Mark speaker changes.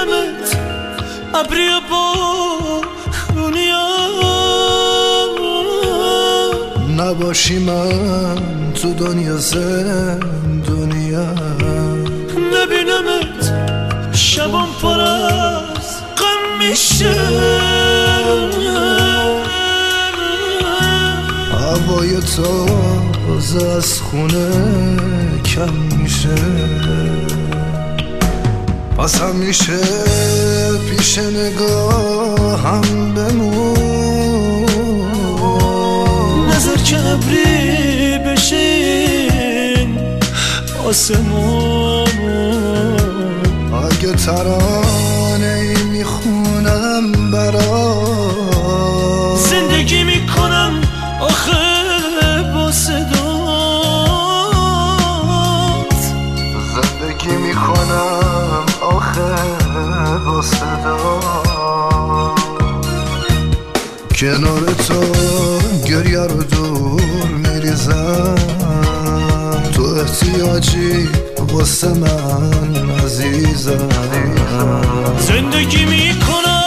Speaker 1: نبینمت ابری با خونیا
Speaker 2: نباشی من تو دنیا زندونیا
Speaker 1: نبینمت شبم پر از غم میشه
Speaker 2: هوای تازه از خونه کم میشه پس همیشه پیش نگاهم بمون
Speaker 1: نظر که ابری بشین آسمون
Speaker 2: اگه ترانه ای میخونم برات
Speaker 1: زندگی میکنم آخه با صدات
Speaker 2: زندگی میکنم آخه با صدات کنار تو گریه رو دور میریزم تو احتیاجی واسه من عزیزم
Speaker 1: زندگی میکنم